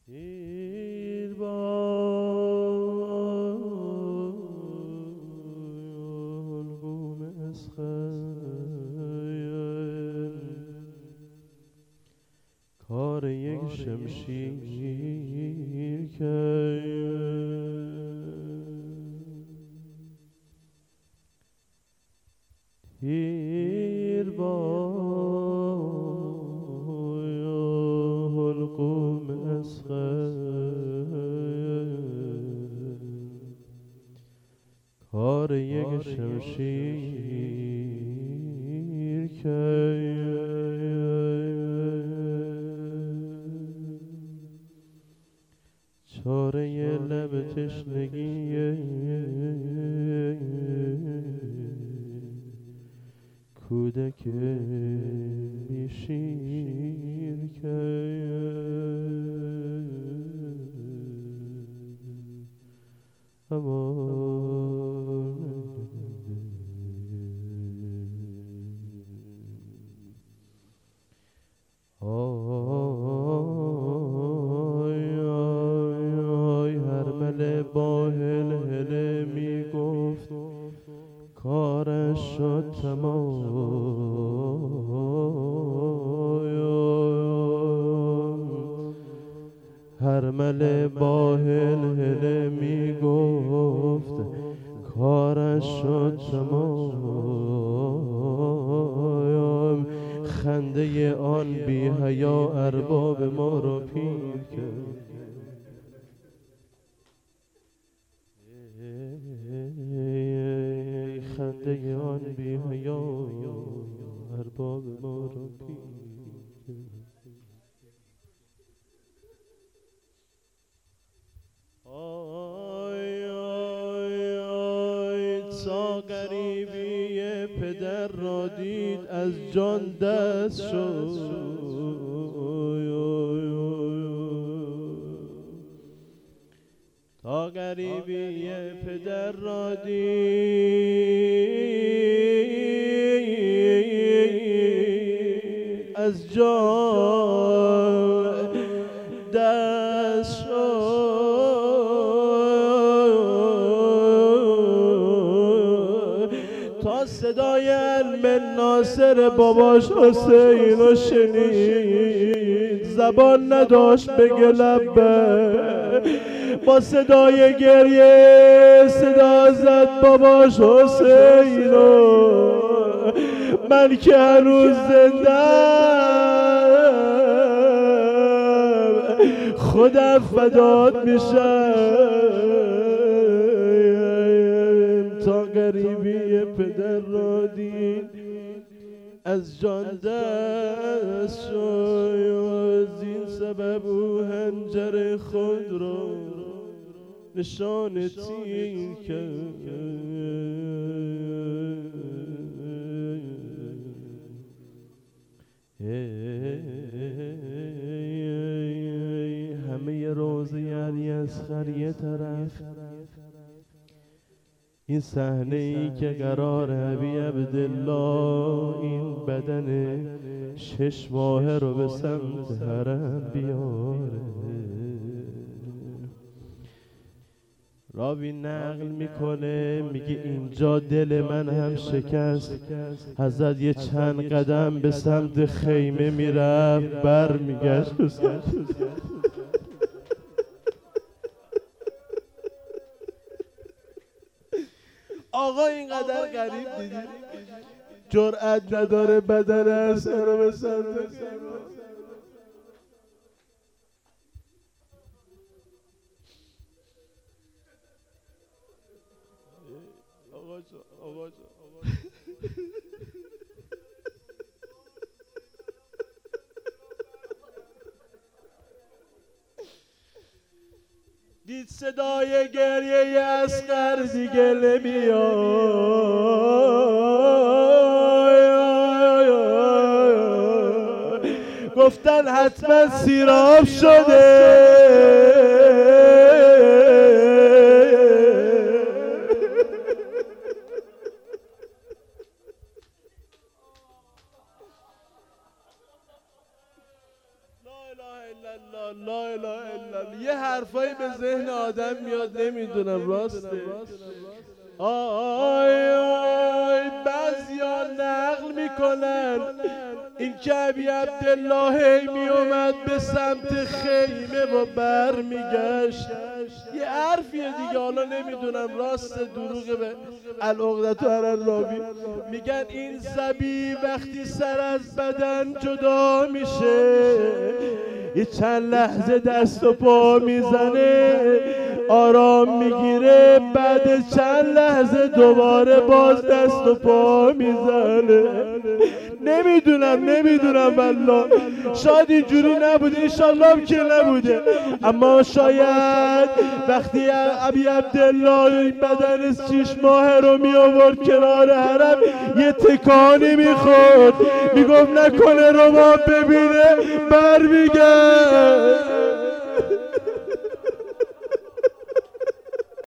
دیر با الگوم اسخیل کار یک شمشیر که دیر با الگوم اسخیل کار یک شمشیر که چاره لب تشنگی کودک بی شیر که با هل هله می گفت کارش شد تمام هرمله با هل هله می گفت کارش شد تمام خنده آن بی حیا ارباب ما را پیر کرد خنده آن بی حیا ارباب ما را پیر آی آی آی تا غریبی پدر را دید از جان دست شد تا غریبی پدر را دید از جان دست شد تا صدای علم ناصر باباش حسین رو شنید زبان نداشت بگه لبه با صدای گریه صدا زد باباش حسینو من که هنوز زندم خودم فدات میشم تا غریبی پدر را دید از جان دست شد زین سبب او هنجر خود را نشان تیر کرد همه روزه علی اصغر یه طرف این صحنه ای که قرار ابی عبدالله این بدن 6 ماهه رو به سمت حرم بیاره راوی نقل میکنه میگه اینجا دل من هم شکست حضرت یه چند قدم به سمت خیمه میرفت بر میگشت آقا اینقدر غریب دیدی جرأت نداره بدن اصلا رو به سمت خیمه آقا دید صدای گریه اصغر دیگه نمیاد گفتن حتما سیراب شده لا اله الا الله یه حرفایی به ذهن آدم میاد نمیدونم راسته. آی بعضیا نقل میکنن این که ابی عبدالله می اومد به سمت خیمه و برمیگشت. یه حرفیه دیگه، حالا نمیدونم راست دروغه. به العقدة علی الراوی میگن این ذبی وقتی سر از بدن جدا میشه یه چند لحظه دست و پا میزنه، آرام میگیره، بعد چند لحظه دوباره باز دست و پا میزنه. نمیدونم والله، شاید اینجوری نبوده، انشالله که نبوده، اما شاید وقتی ابی عبدالله این بدن 6 ماه رو می آورد کنار حرم یه تکانی میخورد، میگفت نکنه رو ما ببینه برمیگرد.